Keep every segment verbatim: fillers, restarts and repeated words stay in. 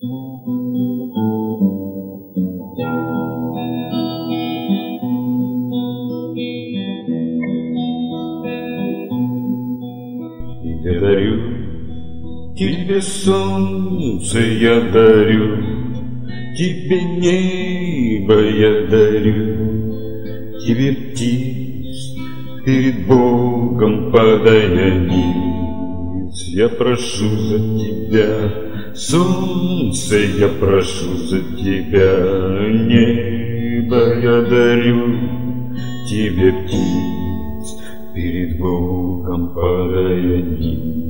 Я дарю тебе солнце, я дарю тебе небо, я дарю тебе птиц, перед Богом падая ниц. Я прошу за тебя солнце, я прошу за тебя небо, я дарю тебе птиц, перед Богом падая ниц.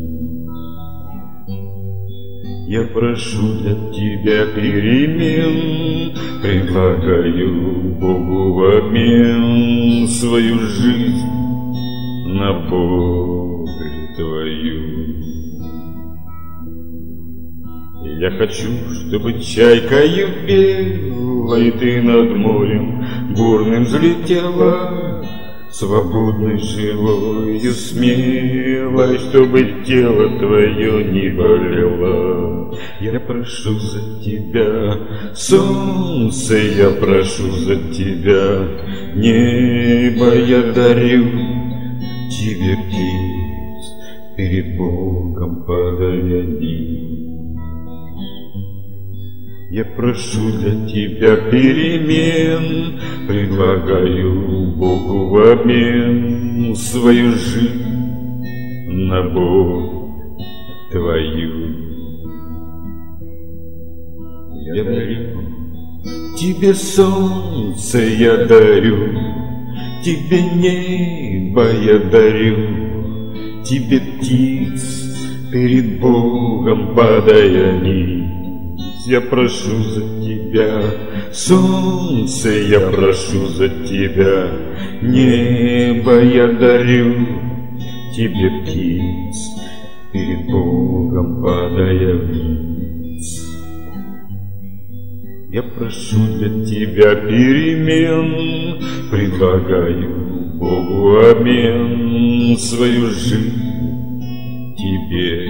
Я прошу для тебя перемен, предлагаю Богу в обмен свою жизнь на боль твою. Я хочу, чтобы чайкою белой ты над морем бурным взлетела, свободной, живою, смелой, чтобы тело твое не болело. Я прошу за тебя солнце, я прошу за тебя небо, я дарю тебе птиц, перед Богом падая ниц. Я прошу для тебя перемен, предлагаю Богу в обмен свою жизнь на боль твою. Я дарю тебе солнце, я дарю тебе небо, я дарю тебе птиц, перед Богом падая ниц. Я прошу за тебя солнце, я прошу за тебя небо, я дарю тебе птиц, перед Богом падая вниз. Я прошу для тебя перемен, предлагаю Богу обмен свою жизнь тебе